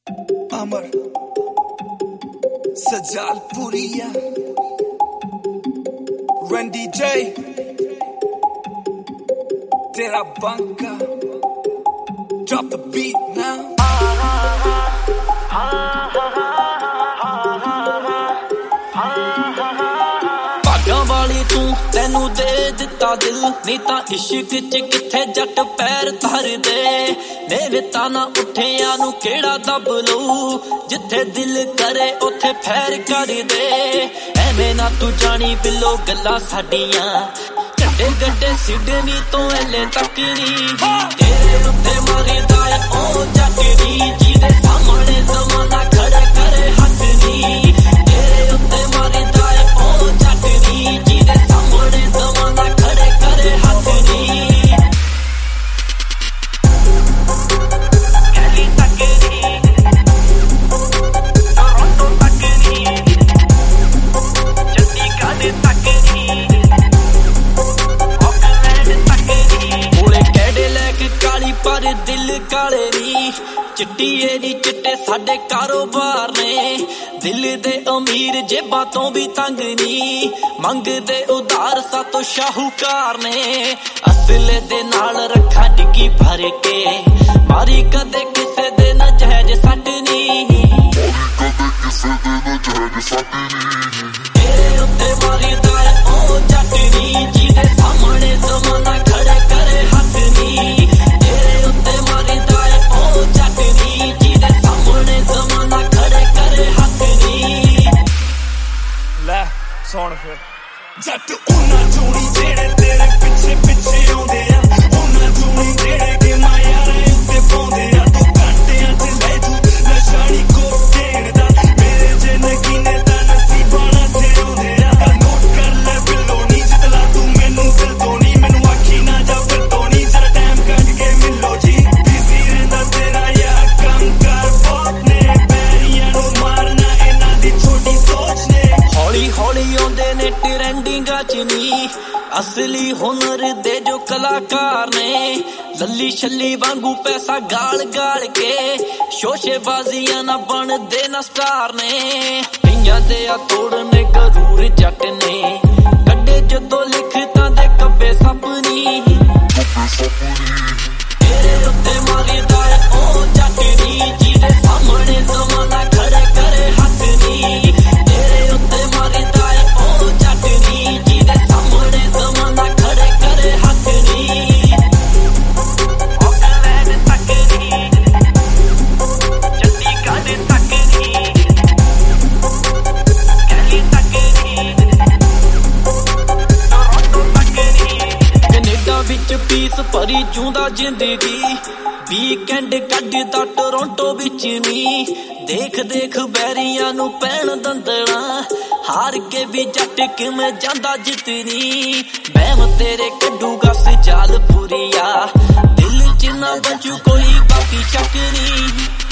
अमर सजालपुरिया Randy जे तेरा बंका drop the beat now भागां वाली तू तैनू दे दिता दिल नहीं तां इश्क च किथे जट पैर धर दे मेरे ताना उठिया नू केड़ा दब लू जिथे दिल करे उथे फैर कर दे एवें ना तू जानी बिलो गल्लां साडियां झंडे गड्डे सिडनी तो एले तक नी तेरे उत्ते मारीदा ए ओ जट नी जिदे सामने जमाना खड़ा करे हथ नी तेरे उत्ते मारीदा ए ओ जट नी जिदे सामने जमाना खड़े करे हथ नी गली तक नी टोरंटो तक नी चंडीगढ़ तक नी पर दिल काले नी चिट्टी एडी चिट्टे साडे कारोबार ने दिल दे अमीर जेबां तो भी तंग नी मंगदे उधार सातो शाहूकार ने असले दे नाल रखा डिग्गी भर के मारी कदे किसे दे नजायज सट नी तेरे उत्ते मारीदा ए ओ जट नी जिदे सामने जमाना खड़े करे हथ नी सुन फिर जट उन्ना चोणी जेड़े तेरे पिछे पिछे आउंदे आ उन्ना चोणी जेड़े के मायारे उत्ते पाउंदे आ तू घंटियां च ले जू नशानी को घेरदा मेरे जिंदगी ने ता नसीबाना ते आउंदे आ नोट कर ले बिलो नी जितला तू मैनू दिल तो नी मैनू आखी ना जा फिर तो नी जरा टाइम कट के मिलो जी बिजी रहंदा तेरा यार काम कर बहुत ने पैरियां नू मारना इना दी छोटी सोच ने हौली हौली ने ट्रेंडिंगा च नी असली हुनर दे जो कलाकार ने लल्ली छल्ली वांगू पैसा गाल गाल के शोशेबाजियां ना बन दे ना स्टार ने कईयां दे आ तोड़ने गरूर जट ने कड्डे जदों लिखतां दे कब्बे सपनी तेरे उत्ते मारीदा ए ओ जट नी जिदे सामने जमाना खड़े करे हथ नी तेरे उत्ते मारीदा पीस भरी जूंदा जिंदगी वीकेंड कड्डदा टोरंटो विच नी देख देख बैरियां नू पैण दंदना हार के भी जट किवें जांदा जितनी बैम तेरे कड्डूगा सजालपुरिया दिल च ना बचू कोई बाकी शक नी